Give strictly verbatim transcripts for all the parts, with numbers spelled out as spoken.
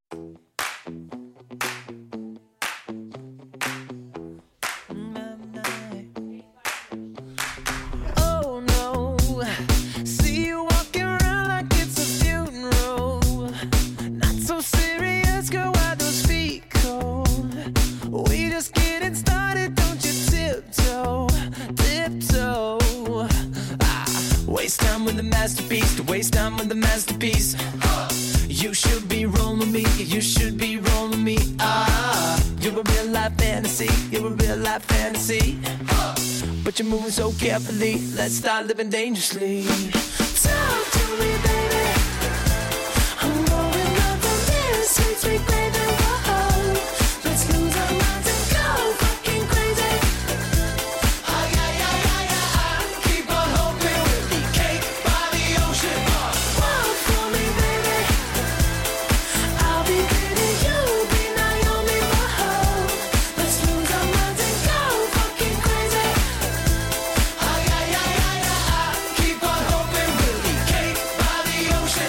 Oh no, see you walking around like it's a funeral. Not so serious, girl, why those feet cold? We just getting started, don't you tiptoe, tiptoe. Ah, waste time with the masterpiece, to waste time with the masterpiece. You should be rolling me, you should be rolling me. Ah, you're a real life fantasy, you're a real life fantasy. But you're moving so carefully, let's start living dangerously. Talk to me, baby. I'm going up on this sweet, sweet baby. Whoa, let's lose our minds and go fucking crazy. Ay, ay, ay, ay, ay, keep on hoping we'll be cake by the ocean. Walk for me, baby. I'll be pretty, you'll be Naomi. Whoa, let's lose our minds and go fucking crazy. Ay, ay, ay, ay, ay, keep on hoping we'll be cake by the ocean.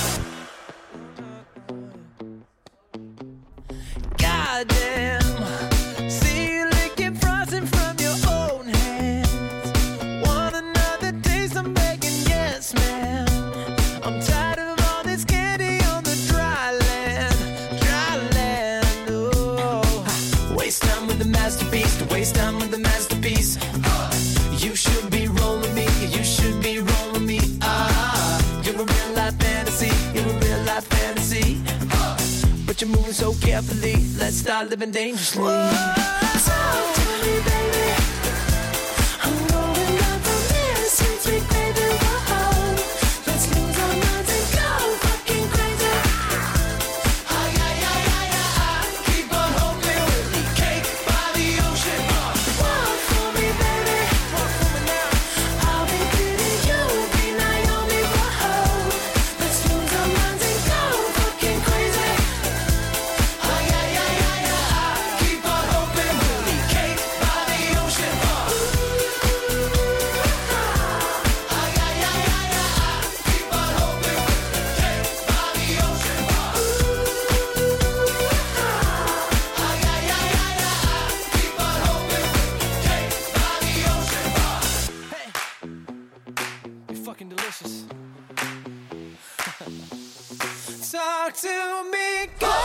Goddamn, see you licking frosting from your own hands. Want another taste? I'm begging, yes, ma'am. I'm tired of all this candy on the dry land, dry land. Oh, waste time with the masterpiece, to waste time with the masterpiece. You should be rolling me, you should be rolling me. Ah, you're a real life fantasy, you're a real life fantasy. But you're moving so carefully, let's start living dangerously. Talk to me, baby. I'm going up on this sweet, sweet baby. Whoa, let's lose our minds and go fucking crazy. Ay, ay, ay, ay, ay, keep on hoping we'll be cake by the ocean. Walk for me, baby. Walk for me now. I'll be pretty, you'll be Naomi. Whoa, let's lose our minds and go fucking crazy. Ay, ay, ay, ay, ay, keep on hoping we'll be cake by the ocean. Ay, ay, ay, ay, ay, keep on hoping we'll be cake by the ocean. Ay, ay, ay, ay, ay, keep on hoping we'll be cake by the ocean. Hey, you're fucking delicious. Talk to me, girl.